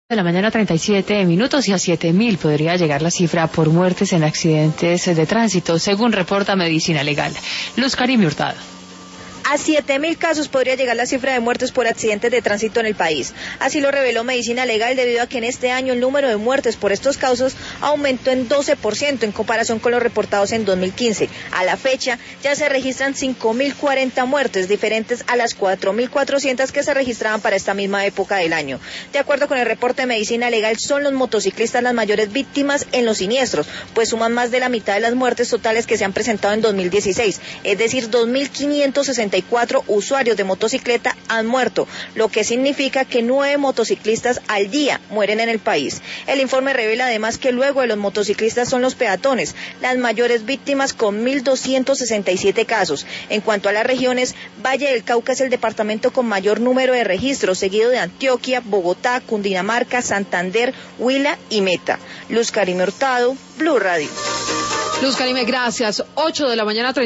De la mañana 37 minutos y a 7.000 podría llegar la cifra por muertes en accidentes de tránsito, según reporta Medicina Legal. Luz Karime Hurtado. A 7.000 casos podría llegar la cifra de muertes por accidentes de tránsito en el país. Así lo reveló Medicina Legal debido a que en este año el número de muertes por estos casos aumentó en 12% en comparación con los reportados en 2015. A la fecha ya se registran 5.040 muertes, diferentes a las 4.400 que se registraban para esta misma época del año. De acuerdo con el reporte de Medicina Legal, son los motociclistas las mayores víctimas en los siniestros, pues suman más de la mitad de las muertes totales que se han presentado en 2016, es decir, 2.564 usuarios de motocicleta han muerto, lo que significa que 9 motociclistas al día mueren en el país. El informe revela además que luego de los motociclistas son los peatones, las mayores víctimas con 1.267 casos. En cuanto a las regiones, Valle del Cauca es el departamento con mayor número de registros, seguido de Antioquia, Bogotá, Cundinamarca, Santander, Huila y Meta. Luz Karime Hurtado, Blue Radio. Luz Karime, gracias. 8 de la mañana.